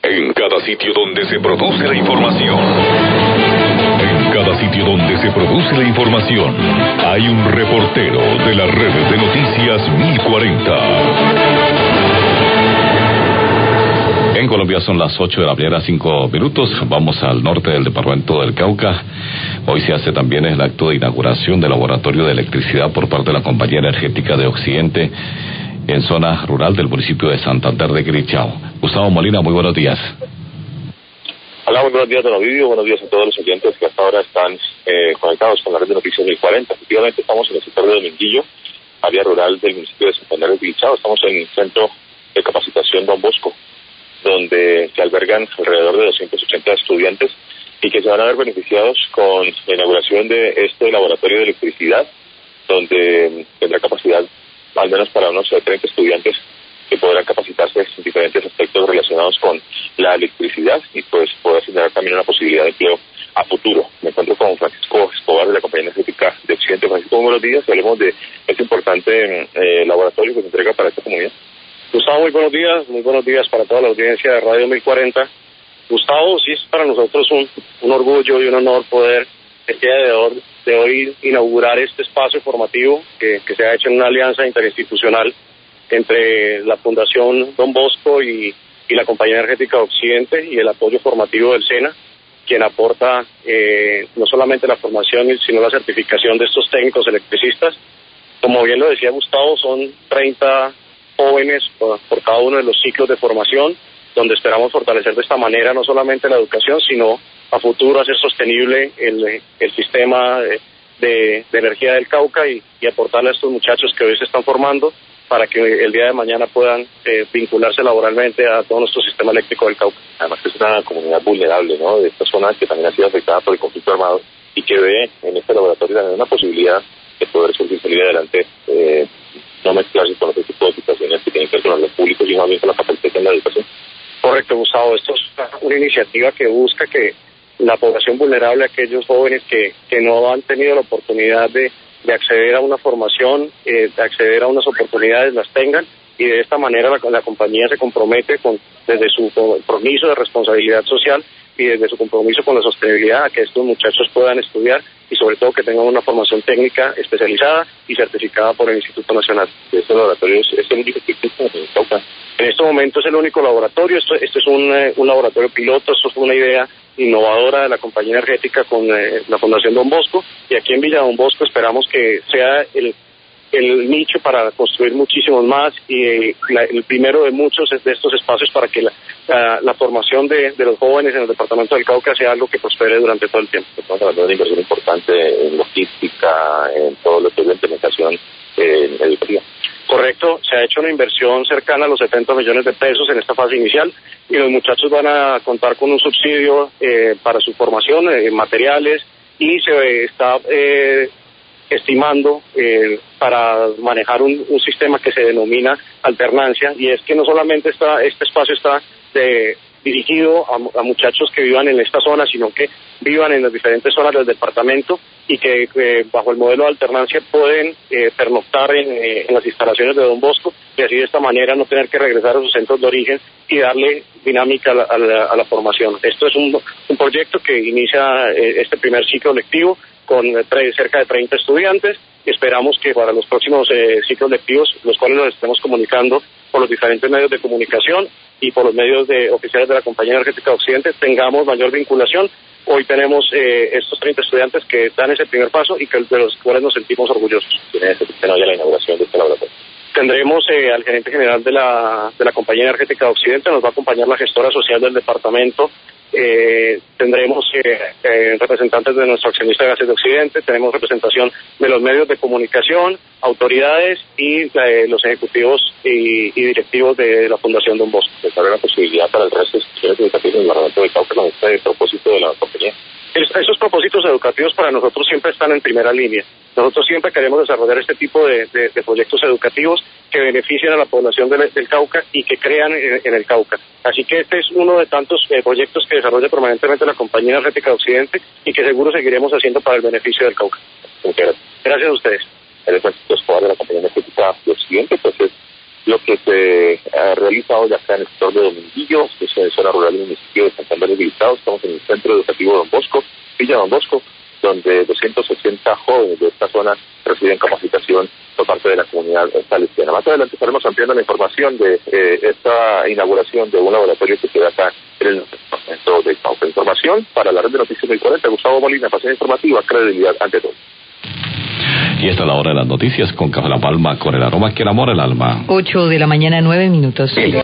En cada sitio donde se produce la información. En cada sitio donde se produce la información, hay un reportero de la red de noticias 1040. En Colombia son las 8 de la mañana, 5 minutos. Vamos al norte del departamento del Cauca. Hoy se hace también el acto de inauguración del laboratorio de electricidad por parte de la Compañía Energética de Occidente en zona rural del municipio de Santander de Quirichao. Gustavo Molina, muy buenos días. Hola, muy buenos días, don Ovidio. Buenos días a todos los oyentes que hasta ahora están conectados con la red de noticias 1040. Efectivamente, estamos en el sector de Dominguillo, área rural del municipio de Santander de Quirichao. Estamos en el centro de capacitación Don Bosco, donde se albergan alrededor de 280 estudiantes y que se van a ver beneficiados con la inauguración de este laboratorio de electricidad, donde tendrá capacidad al menos para unos 30 estudiantes que podrán capacitarse en diferentes aspectos relacionados con la electricidad y pues poder generar también una posibilidad de empleo a futuro. Me encuentro con Francisco Escobar de la Compañía Energética de Occidente. Francisco, muy buenos días. Hablemos de este importante laboratorio que se entrega para esta comunidad. Gustavo, muy buenos días para toda la audiencia de Radio 1040. Gustavo, sí es para nosotros un orgullo y un honor poder el día de hoy inaugurar este espacio formativo que se ha hecho en una alianza interinstitucional entre la Fundación Don Bosco y la Compañía Energética de Occidente y el apoyo formativo del SENA, quien aporta no solamente la formación sino la certificación de estos técnicos electricistas. Como bien lo decía Gustavo, son 30 jóvenes por cada uno de los ciclos de formación, donde esperamos fortalecer de esta manera no solamente la educación, sino a futuro hacer sostenible el sistema de energía del Cauca y aportarle a estos muchachos que hoy se están formando para que el día de mañana puedan vincularse laboralmente a todo nuestro sistema eléctrico del Cauca. Además que es una comunidad vulnerable, ¿no?, de esta zona que también ha sido afectada por el conflicto armado y que ve en este laboratorio también una posibilidad de poder salir adelante, no mezclarse con otro tipo de situaciones que tienen que ver con los públicos y más bien con la capacitación en la educación. Correcto, Gustavo. Esto es una iniciativa que busca que la población vulnerable, aquellos jóvenes que no han tenido la oportunidad de acceder a una formación, de acceder a unas oportunidades, las tengan, y de esta manera la compañía se compromete desde su compromiso de responsabilidad social y desde su compromiso con la sostenibilidad a que estos muchachos puedan estudiar y sobre todo que tengan una formación técnica especializada y certificada por el Instituto Nacional. Este laboratorio es el único que existe en Cauca. En este momento es el único laboratorio. Esto es un laboratorio piloto. Esto fue una idea innovadora de la Compañía Energética con la Fundación Don Bosco, y aquí en Villa Don Bosco esperamos que sea el nicho para construir muchísimos más y el primero de muchos de estos espacios para que la formación de los jóvenes en el departamento del Cauca sea algo que prospere durante todo el tiempo. Estamos hablando de una inversión importante en logística, en todo lo que es la implementación educativa. Correcto, se ha hecho una inversión cercana a los 70 millones de pesos en esta fase inicial y los muchachos van a contar con un subsidio para su formación, materiales, y se está estimando para manejar un sistema que se denomina alternancia, y es que no solamente este espacio está dirigido a muchachos que vivan en esta zona, sino que vivan en las diferentes zonas del departamento y que bajo el modelo de alternancia pueden pernoctar en las instalaciones de Don Bosco y así de esta manera no tener que regresar a sus centros de origen y darle dinámica a la formación. Esto es un proyecto que inicia este primer ciclo lectivo con cerca de 30 estudiantes. Esperamos que para los próximos ciclos lectivos, los cuales los estemos comunicando por los diferentes medios de comunicación y por los medios oficiales de la Compañía Energética de Occidente, tengamos mayor vinculación. Hoy tenemos estos 30 estudiantes que dan ese primer paso y de los cuales nos sentimos orgullosos. ¿Tiene la inauguración de este laboratorio? Tendremos al gerente general de la Compañía Energética de Occidente, nos va a acompañar la gestora social del departamento, tendremos representantes de nuestro accionista de Gases de Occidente, tenemos representación de los medios de comunicación, autoridades y los ejecutivos y directivos de la Fundación Don Bosco. ¿Es una posibilidad para el resto de instituciones educativas del departamento de Cauca con este propósito de la compañía? Esos propósitos educativos para nosotros siempre están en primera línea. Nosotros siempre queremos desarrollar este tipo de proyectos educativos que beneficien a la población del Cauca y que crean en el Cauca. Así que este es uno de tantos proyectos que desarrolla permanentemente la Compañía Energética de Occidente y que seguro seguiremos haciendo para el beneficio del Cauca. Muchas gracias. Gracias a ustedes. El Francisco Escobar de la Compañía Energética de Occidente, pues es lo que se realiza hoy acá en el sector de Dominguillo, que es en zona rural del municipio de Santander del Estado. Estamos en el Centro Educativo Don Bosco, Villa Don Bosco, donde 260 jóvenes de esta zona reciben capacitación por parte de la comunidad salesiana. Más adelante estaremos ampliando la información de esta inauguración de un laboratorio que se da acá en el departamento de Cauca. Información para la red de noticias del 40, Gustavo Molina, pasión informativa, credibilidad ante todo. Y esta es la hora de las noticias con Café La Palma, con el aroma que enamora el alma. 8 de la mañana, 9 minutos.